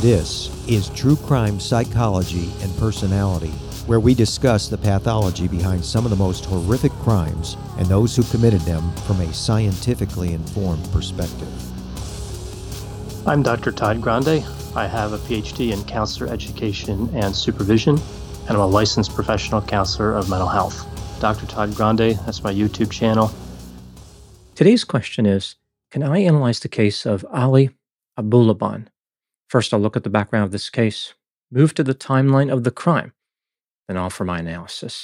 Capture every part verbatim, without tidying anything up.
This is True Crime Psychology and Personality, where we discuss the pathology behind some of the most horrific crimes and those who committed them from a scientifically informed perspective. I'm Doctor Todd Grande. I have a P H D in counselor education and supervision, and I'm a licensed professional counselor of mental health. Doctor Todd Grande, that's my YouTube channel. Today's question is, can I analyze the case of Ali Abulaban? First, I'll look at the background of this case, move to the timeline of the crime, then offer my analysis.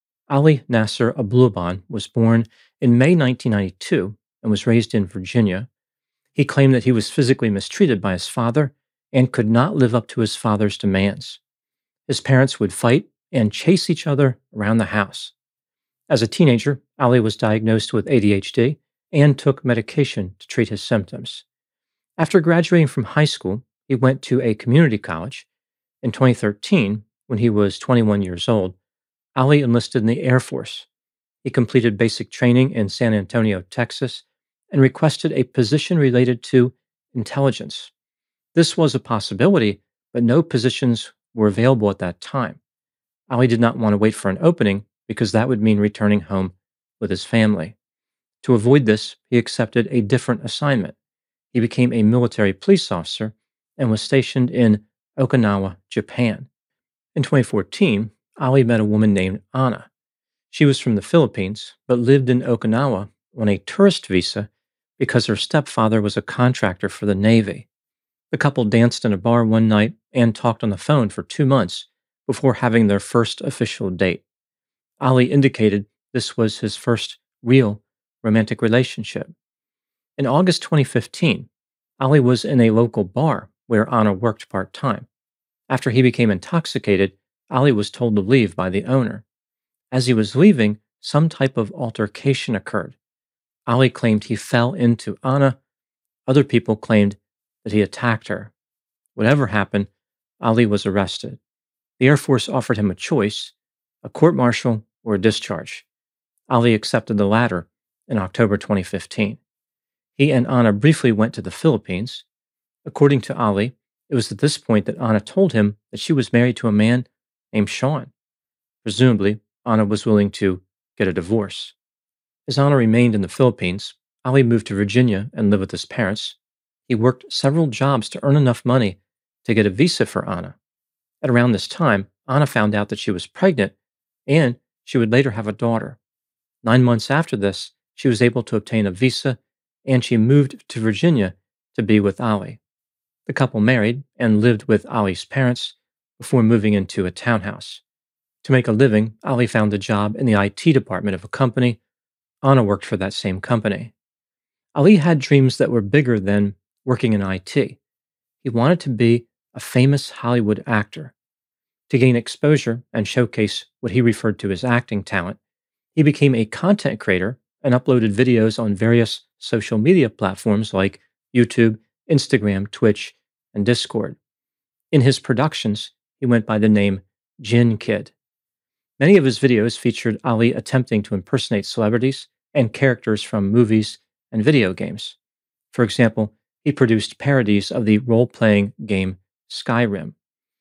Ali Nasser Abulaban was born in May nineteen ninety-two and was raised in Virginia. He claimed that he was physically mistreated by his father and could not live up to his father's demands. His parents would fight and chase each other around the house. As a teenager, Ali was diagnosed with A D H D and took medication to treat his symptoms. After graduating from high school, he went to a community college. In twenty thirteen, when he was twenty-one years old, Ali enlisted in the Air Force. He completed basic training in San Antonio, Texas, and requested a position related to intelligence. This was a possibility, but no positions were available at that time. Ali did not want to wait for an opening because that would mean returning home with his family. To avoid this, he accepted a different assignment. He became a military police officer and was stationed in Okinawa, Japan. In twenty fourteen, Ali met a woman named Anna. She was from the Philippines, but lived in Okinawa on a tourist visa because her stepfather was a contractor for the Navy. The couple danced in a bar one night and talked on the phone for two months before having their first official date. Ali indicated this was his first real romantic relationship. In August twenty fifteen, Ali was in a local bar where Anna worked part-time. After he became intoxicated, Ali was told to leave by the owner. As he was leaving, some type of altercation occurred. Ali claimed he fell into Anna. Other people claimed that he attacked her. Whatever happened, Ali was arrested. The Air Force offered him a choice, a court-martial or a discharge. Ali accepted the latter in October twenty fifteen. He and Anna briefly went to the Philippines. According to Ali, it was at this point that Anna told him that she was married to a man named Sean. Presumably, Anna was willing to get a divorce. As Anna remained in the Philippines, Ali moved to Virginia and lived with his parents. He worked several jobs to earn enough money to get a visa for Anna. At around this time, Anna found out that she was pregnant and she would later have a daughter. Nine months after this, she was able to obtain a visa and she moved to Virginia to be with Ali. The couple married and lived with Ali's parents before moving into a townhouse. To make a living, Ali found a job in the I T department of a company. Anna worked for that same company. Ali had dreams that were bigger than working in I T. He wanted to be a famous Hollywood actor. To gain exposure and showcase what he referred to as acting talent, he became a content creator and uploaded videos on various social media platforms like YouTube, Instagram, Twitch, and Discord. In his productions, he went by the name Jin Kid. Many of his videos featured Ali attempting to impersonate celebrities and characters from movies and video games. For example, he produced parodies of the role-playing game Skyrim.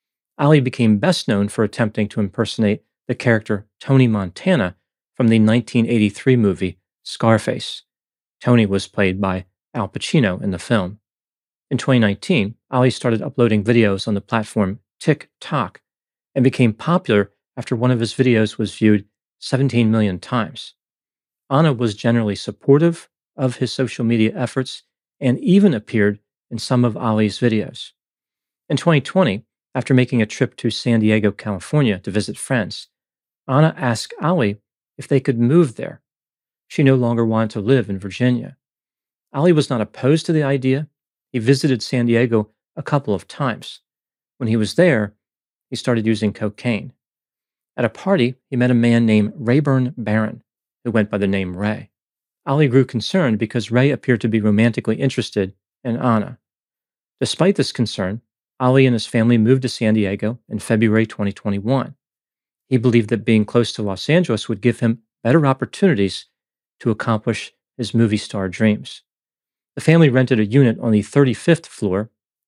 Ali became best known for attempting to impersonate the character Tony Montana from the nineteen eighty-three movie Scarface. Tony was played by Al Pacino in the film. In twenty nineteen, Ali started uploading videos on the platform TikTok and became popular after one of his videos was viewed seventeen million times. Anna was generally supportive of his social media efforts and even appeared in some of Ali's videos. In twenty twenty, after making a trip to San Diego, California to visit friends, Anna asked Ali if they could move there. She no longer wanted to live in Virginia. Ali was not opposed to the idea. He visited San Diego a couple of times. When he was there, he started using cocaine. At a party, he met a man named Rayburn Barron, who went by the name Ray. Ali grew concerned because Ray appeared to be romantically interested in Anna. Despite this concern, Ali and his family moved to San Diego in February twenty twenty-one. He believed that being close to Los Angeles would give him better opportunities to accomplish his movie star dreams. The family rented a unit on the thirty-fifth floor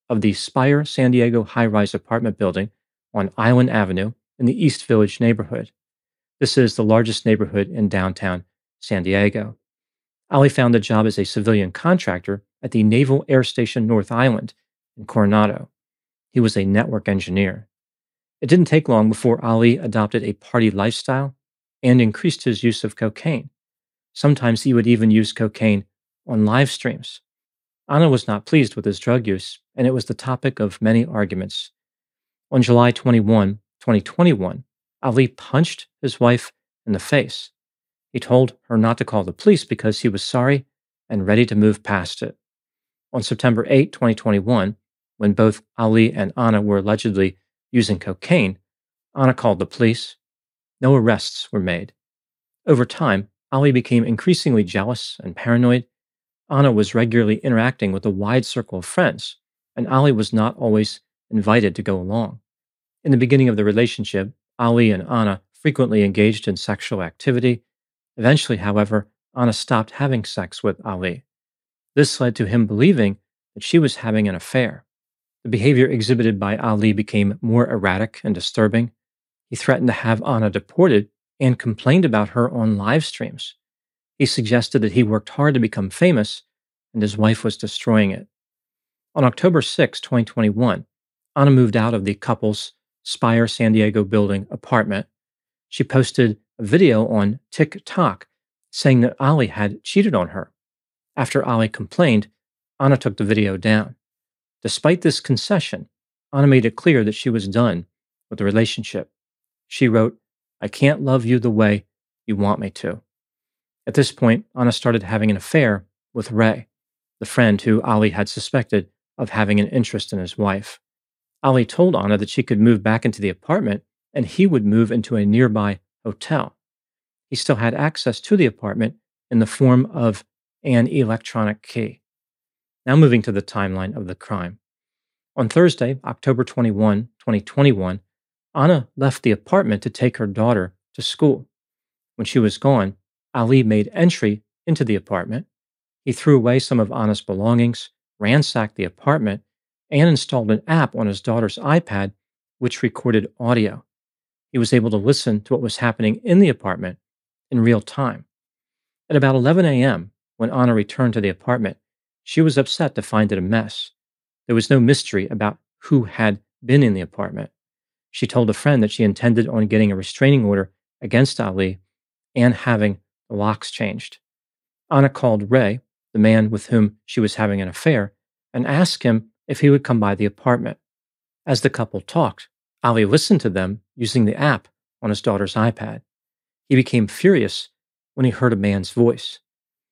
of the Spire San Diego high-rise apartment building on Island Avenue in the East Village neighborhood. This is the largest neighborhood in downtown San Diego. Ali found a job as a civilian contractor at the Naval Air Station North Island in Coronado. He was a network engineer. It didn't take long before Ali adopted a party lifestyle and increased his use of cocaine. Sometimes he would even use cocaine on live streams. Anna was not pleased with his drug use, and it was the topic of many arguments. On July twenty-first, twenty twenty-one, Ali punched his wife in the face. He told her not to call the police because he was sorry and ready to move past it. On September eighth, twenty twenty-one, when both Ali and Anna were allegedly using cocaine, Anna called the police. No arrests were made. Over time, Ali became increasingly jealous and paranoid. Anna was regularly interacting with a wide circle of friends, and Ali was not always invited to go along. In the beginning of the relationship, Ali and Anna frequently engaged in sexual activity. Eventually, however, Anna stopped having sex with Ali. This led to him believing that she was having an affair. The behavior exhibited by Ali became more erratic and disturbing. He threatened to have Anna deported and complained about her on live streams. He suggested that he worked hard to become famous and his wife was destroying it. On October sixth, twenty twenty-one, Anna moved out of the couple's Spire San Diego building apartment. She posted a video on TikTok saying that Ali had cheated on her. After Ali complained, Anna took the video down. Despite this concession, Anna made it clear that she was done with the relationship. She wrote, "I can't love you the way you want me to." At this point, Anna started having an affair with Ray, the friend who Ali had suspected of having an interest in his wife. Ali told Anna that she could move back into the apartment and he would move into a nearby hotel. He still had access to the apartment in the form of an electronic key. Now moving to the timeline of the crime. On Thursday, October twenty-first, twenty twenty-one, Anna left the apartment to take her daughter to school. When she was gone, Ali made entry into the apartment. He threw away some of Anna's belongings, ransacked the apartment, and installed an app on his daughter's iPad which recorded audio. He was able to listen to what was happening in the apartment in real time. At about eleven a.m., when Anna returned to the apartment, she was upset to find it a mess. There was no mystery about who had been in the apartment. She told a friend that she intended on getting a restraining order against Ali and having the locks changed. Anna called Ray, the man with whom she was having an affair, and asked him if he would come by the apartment. As the couple talked, Ali listened to them using the app on his daughter's iPad. He became furious when he heard a man's voice.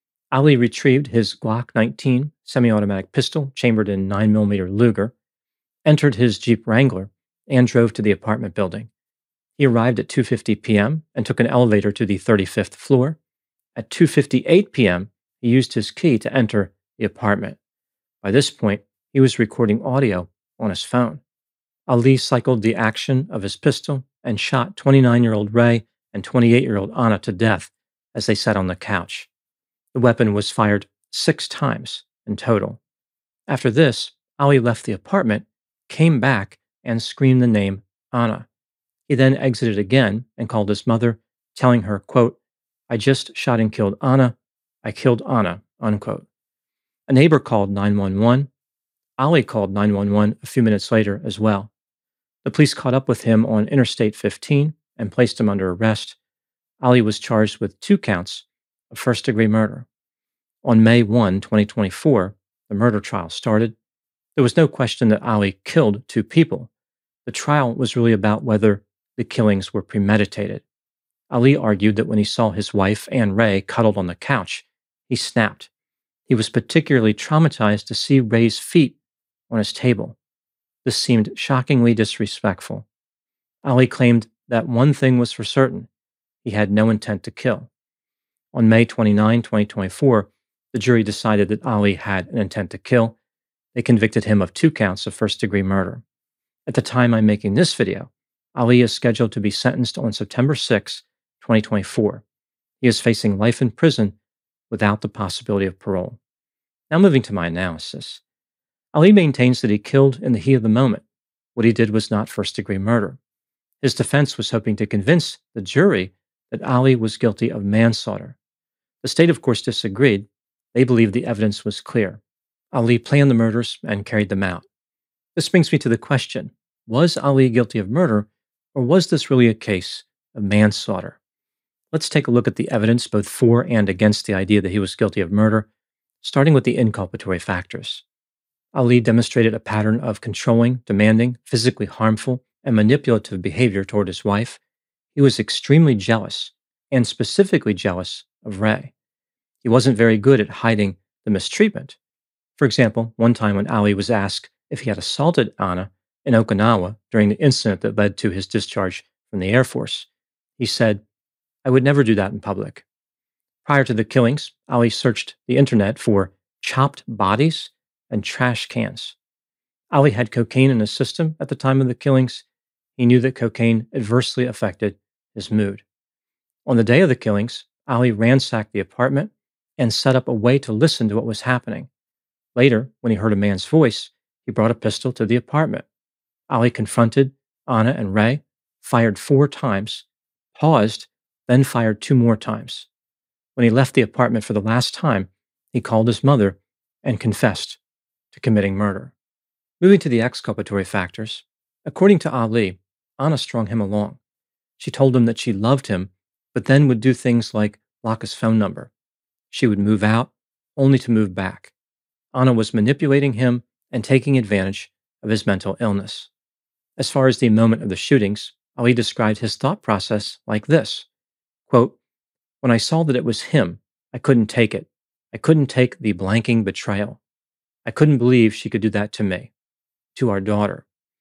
Ali retrieved his Glock nineteen semi-automatic pistol chambered in nine millimeter Luger, entered his Jeep Wrangler, and drove to the apartment building. He arrived at two fifty p.m. and took an elevator to the thirty-fifth floor. At two fifty-eight p.m., he used his key to enter the apartment. By this point, he was recording audio on his phone. Ali cycled the action of his pistol and shot twenty-nine-year-old Ray and twenty-eight-year-old Anna to death as they sat on the couch. The weapon was fired six times in total. After this, Ali left the apartment, came back, and screamed the name Anna. He then exited again and called his mother, telling her, quote, "I just shot and killed Anna. I killed Anna," unquote. A neighbor called nine one one. Ali called nine one one a few minutes later as well. The police caught up with him on Interstate fifteen and placed him under arrest. Ali was charged with two counts of first-degree murder. On May first, twenty twenty-four, the murder trial started. There was no question that Ali killed two people. The trial was really about whether the killings were premeditated. Ali argued that when he saw his wife and Ray cuddled on the couch, he snapped. He was particularly traumatized to see Ray's feet on his table. This seemed shockingly disrespectful. Ali claimed that one thing was for certain: he had no intent to kill. On May twenty-ninth, twenty twenty-four, the jury decided that Ali had an intent to kill. They convicted him of two counts of first-degree murder. At the time I'm making this video, Ali is scheduled to be sentenced on September sixth, twenty twenty-four. He is facing life in prison without the possibility of parole. Now moving to my analysis. Ali maintains that he killed in the heat of the moment. What he did was not first-degree murder. His defense was hoping to convince the jury that Ali was guilty of manslaughter. The state, of course, disagreed. They believed the evidence was clear. Ali planned the murders and carried them out. This brings me to the question, was Ali guilty of murder, or was this really a case of manslaughter? Let's take a look at the evidence both for and against the idea that he was guilty of murder, starting with the inculpatory factors. Ali demonstrated a pattern of controlling, demanding, physically harmful, and manipulative behavior toward his wife. He was extremely jealous, and specifically jealous of Ray. He wasn't very good at hiding the mistreatment. For example, one time when Ali was asked if he had assaulted Anna in Okinawa during the incident that led to his discharge from the Air Force, he said, "I would never do that in public." Prior to the killings, Ali searched the internet for chopped bodies and trash cans. Ali had cocaine in his system at the time of the killings. He knew that cocaine adversely affected his mood. On the day of the killings, Ali ransacked the apartment and set up a way to listen to what was happening. Later, when he heard a man's voice, he brought a pistol to the apartment. Ali confronted Anna and Ray, fired four times, paused, then fired two more times. When he left the apartment for the last time, he called his mother and confessed to committing murder. Moving to the exculpatory factors, according to Ali, Anna strung him along. She told him that she loved him, but then would do things like block his phone number. She would move out, only to move back. Anna was manipulating him and taking advantage of his mental illness. As far as the moment of the shootings, Ali described his thought process like this, quote, "When I saw that it was him, I couldn't take it. I couldn't take the blanking betrayal. I couldn't believe she could do that to me, to our daughter.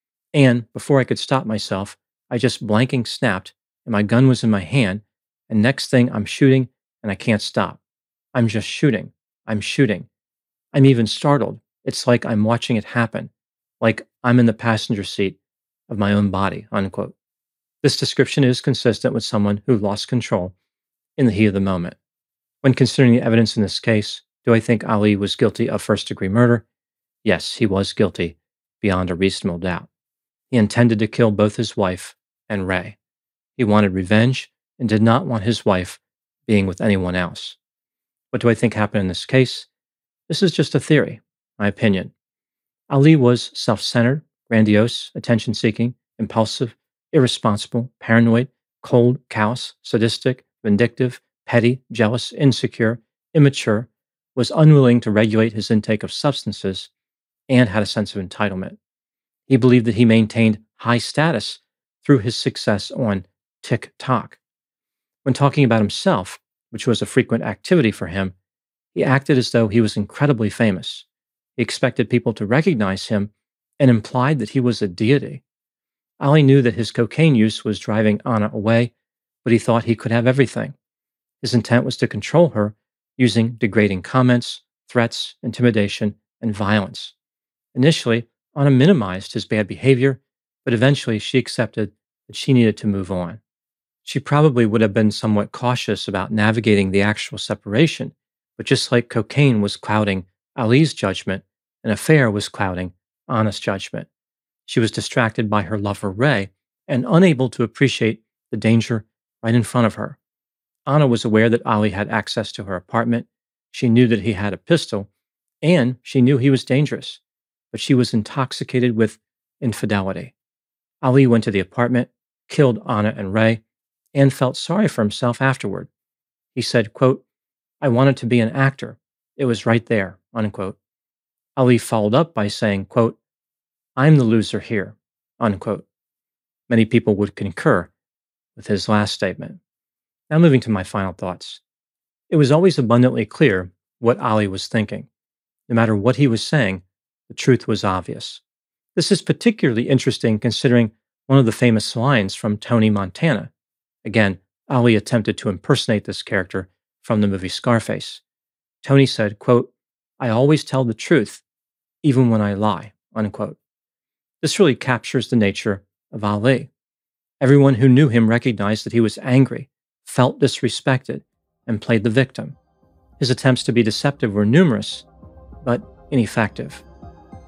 And before I could stop myself, I just blanking snapped and my gun was in my hand, and next thing I'm shooting and I can't stop. I'm just shooting. I'm shooting. I'm even startled. It's like I'm watching it happen, like I'm in the passenger seat of my own body," unquote. This description is consistent with someone who lost control in the heat of the moment. When considering the evidence in this case, do I think Ali was guilty of first-degree murder? Yes, he was guilty beyond a reasonable doubt. He intended to kill both his wife and Ray. He wanted revenge and did not want his wife being with anyone else. What do I think happened in this case? This is just a theory, my opinion. Ali was self-centered, grandiose, attention-seeking, impulsive, irresponsible, paranoid, cold, callous, sadistic, vindictive, petty, jealous, insecure, immature, was unwilling to regulate his intake of substances, and had a sense of entitlement. He believed that he maintained high status through his success on TikTok. When talking about himself, which was a frequent activity for him, he acted as though he was incredibly famous. He expected people to recognize him and implied that he was a deity. Ali knew that his cocaine use was driving Anna away, but he thought he could have everything. His intent was to control her using degrading comments, threats, intimidation, and violence. Initially, Anna minimized his bad behavior, but eventually she accepted that she needed to move on. She probably would have been somewhat cautious about navigating the actual separation, but just like cocaine was clouding Ali's judgment, an affair was clouding Anna's judgment. She was distracted by her lover Ray and unable to appreciate the danger right in front of her. Anna was aware that Ali had access to her apartment. She knew that he had a pistol, and she knew he was dangerous, but she was intoxicated with infidelity. Ali went to the apartment, killed Anna and Ray, and felt sorry for himself afterward. He said, quote, "I wanted to be an actor. It was right there," unquote. Ali followed up by saying, quote, "I'm the loser here," unquote. Many people would concur with his last statement. Now moving to my final thoughts. It was always abundantly clear what Ali was thinking. No matter what he was saying, the truth was obvious. This is particularly interesting considering one of the famous lines from Tony Montana. Again, Ali attempted to impersonate this character from the movie Scarface. Tony said, quote, "I always tell the truth, even when I lie," unquote. This really captures the nature of Ali. Everyone who knew him recognized that he was angry, felt disrespected, and played the victim. His attempts to be deceptive were numerous, but ineffective.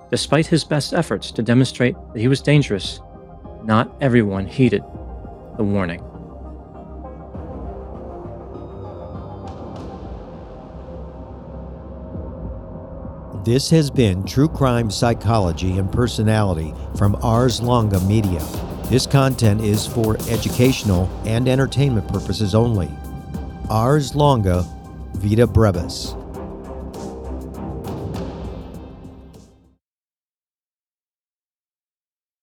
Despite his best efforts to demonstrate that he was dangerous, not everyone heeded the warning. This has been True Crime Psychology and Personality from Ars Longa Media. This content is for educational and entertainment purposes only. Ars Longa Vita Brevis.